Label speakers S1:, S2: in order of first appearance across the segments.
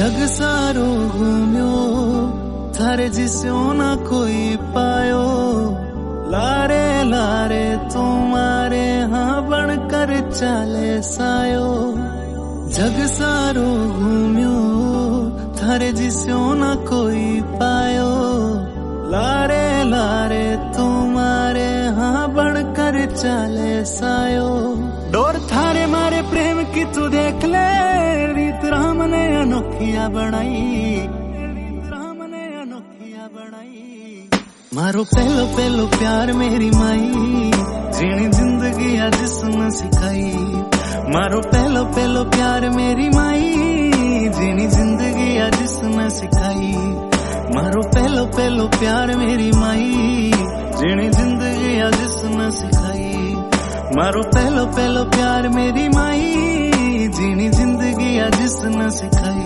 S1: जग सारो घूम्यो थारे जिस्यो ना कोई पायो, लारे लारे तुम्हारे हाँ बनकर चाले सायो। जग सारो घूम्यो थारे जिस्यो ना कोई पायो, लारे लारे तुम्हारे हाँ बनकर चाले सायो। डोर थारे मारे प्रेम की तू देख ले, रीत राम ने अनोखिया बनाई, रीत राम ने अनोखिया बनाई। मारो पहलो पहलो प्यार मेरी माई, जीनी जिंदगी आज जिसने सिखाई। मारो पहलो पहलो प्यार मेरी माई, जीनी जिंदगी आज जिसने सिखाई। मारो पहलो पहलो प्यार मेरी माई, जीनी जिंदगी आज जिसने सिखाई। मारो पहलो पहलो प्यार मेरी माई, जीनी जिंदगी आज जिसने सिखाई।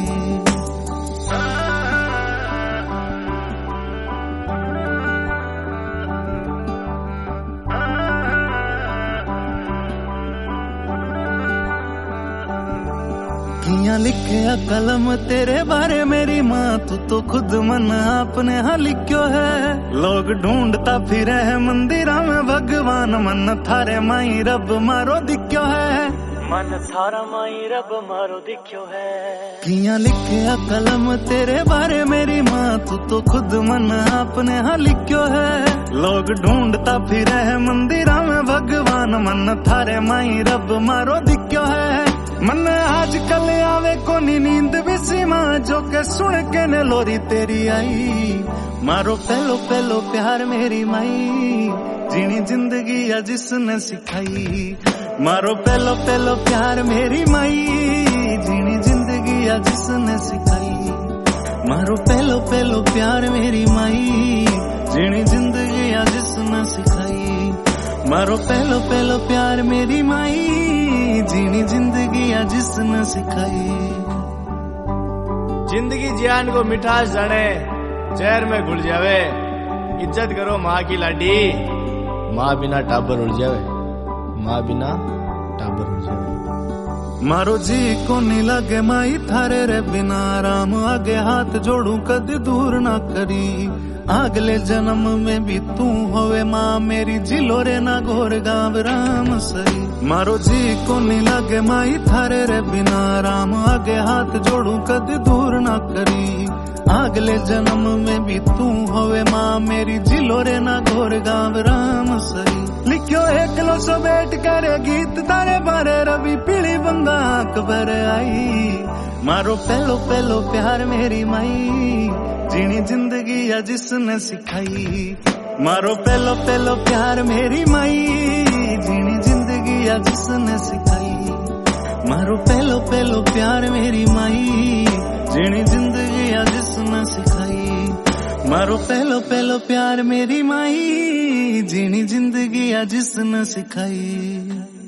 S1: किया लिखे कलम तेरे बारे मेरी माँ, तू तो खुद मन आपने हाँ लिखो है। लोग ढूंढता फिरे है मंदिरा में भगवान, मन थारे माई रब मारो दिख्यो है, मन थारा माई रब मारो दिख्यो है। किया लिखे कलम तेरे बारे मेरी माँ, तू तो खुद मन आपने हाँ लिखो है। लोग ढूंढता फिरे है मंदिरा में भगवान, मन थारे माई रब मारो दिख्यो है। मन आजकल आवे कोनी नींद भी सीमा, जो के सुन के ने लोरी तेरी आई। मारो पहलो पहलो प्यार मेरी माई, जीनी जिंदगी आज जिसने सिखाई। मारो पहलो पहलो प्यार मेरी माई, जीनी जिंदगी आज जिसने सिखाई। मारो पहलो पहलो प्यार मेरी माई, जीनी जिंदगी आज जिसने सिखाई। मारो पहलो पहलो प्यार मेरी माई, जीनी जिंदगी आज जिसने सिखाई।
S2: जिंदगी जियान को मिठास जाने, जहर में घुल जावे। इज्जत करो माँ की लाडी, माँ बिना टाबर उड़ जावे, माँ बिना टाबर उड़ जावे।
S1: मारो जी को नहीं लगे माई थारे रे बिना, राम आगे हाथ जोड़ू कद दूर ना करी। अगले जन्म में भी तू होवे माँ मेरी, जिलो रे ना घोर गाँव राम सही। मारो जी को नहीं लगे माई थारे रे बिना, राम आगे हाथ जोड़ू कद दूर ना करी। अगले जन्म में भी तू होवे माँ मेरी, जिलो रे ना घोर गाँव राम सही। लिखो एकलो सो बैठ कर गीत तारे बारे, रवि पीली बंदा आंख भर आई। मारो पहलो पहलो प्यार मेरी माई, जीनी जिंदगी आज जिसने सिखाई। मारो पहलो पहलो प्यार मेरी माई, जीनी जिंदगी आज जिसने सिखाई। मारो पहलो पहलो प्यार मेरी माई, जीनी जिंदगी आज जिसने सिखाई। मारो पहलो पहलो प्यार मेरी माई, जीनी जिंदगी आज जिसने सिखाई।